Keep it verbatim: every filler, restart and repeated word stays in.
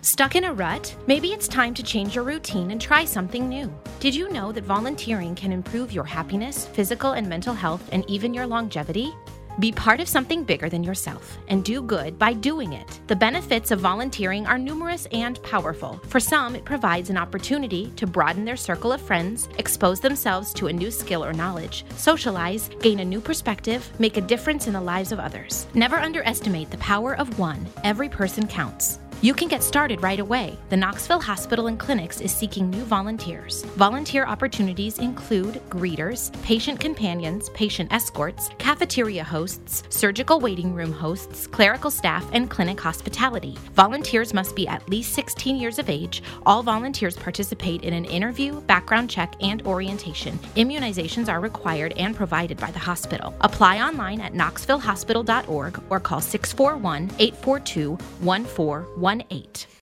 Stuck in a rut? Maybe it's time to change your routine and try something new. Did you know that volunteering can improve your happiness, physical and mental health, and even your longevity? Be part of something bigger than yourself and do good by doing it. The benefits of volunteering are numerous and powerful. For some, it provides an opportunity to broaden their circle of friends, expose themselves to a new skill or knowledge, socialize, gain a new perspective, make a difference in the lives of others. Never underestimate the power of one. Every person counts. You can get started right away. The Knoxville Hospital and Clinics is seeking new volunteers. Volunteer opportunities include greeters, patient companions, patient escorts, cafeteria hosts, surgical waiting room hosts, clerical staff, and clinic hospitality. Volunteers must be at least sixteen years of age. All volunteers participate in an interview, background check, and orientation. Immunizations are required and provided by the hospital. Apply online at knoxville hospital dot org or call six four one, eight four two, one four one eight.